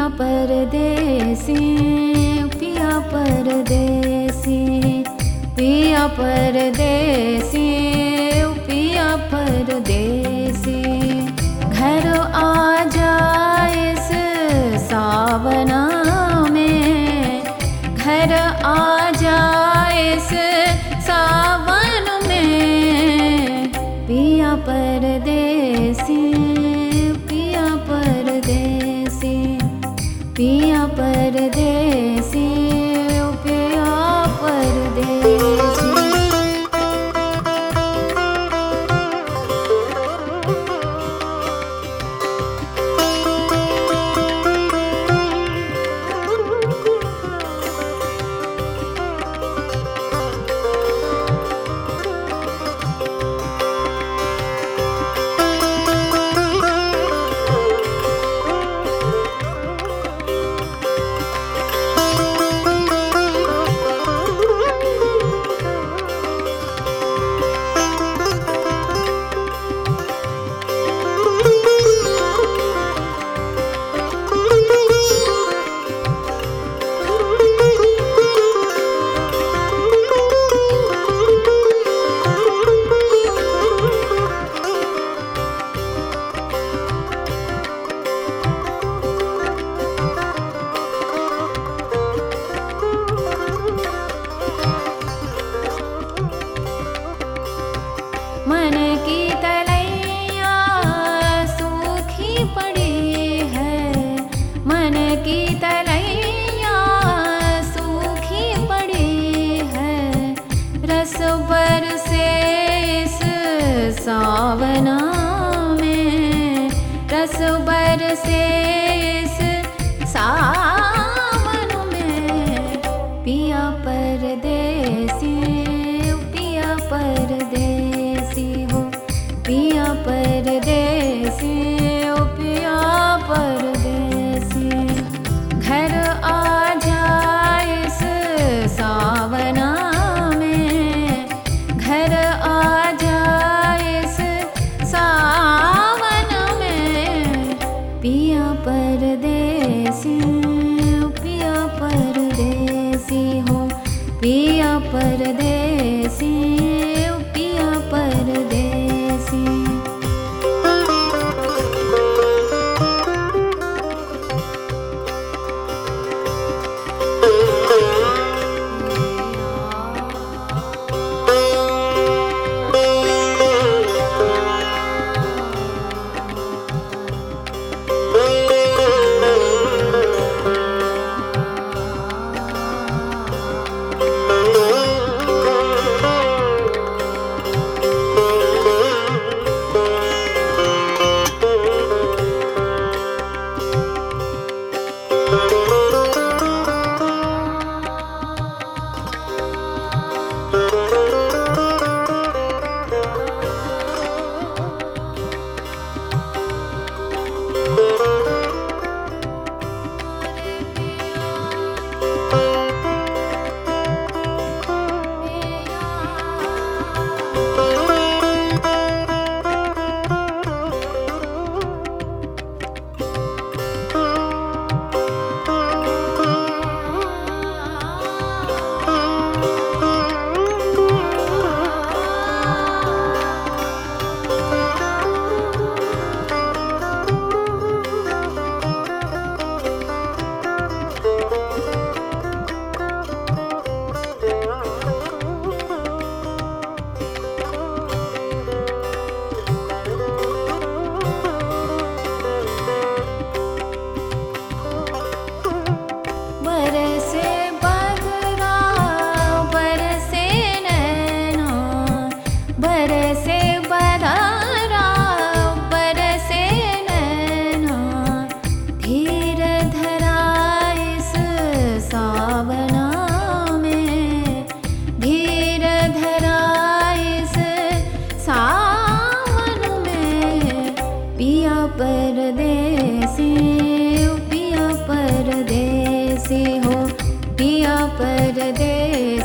परदेसी पिया परदेसी पिया परदेसी पिया परदेसी घर आ जाए इस सावना में घर आ जाए इस सावन में पिया परदेसी पिया परदेसी पिया परदेसी पिया परदेसी मन की तलैया सूखी पड़ी है मन की तलैया सूखी पड़ी है रस बरसे इस सावना में रस बरसे इस सावन में पिया परदेसी पिया परदेसी पिया परदेसी पिया परदेसी घर आ जाए इस सावना में घर आ जाए इस सावन में पिया परदेसी पिया परदेसी पिया परदेसी पिया परदेसी परदेसी पिया परदेसी पिया परदेसी।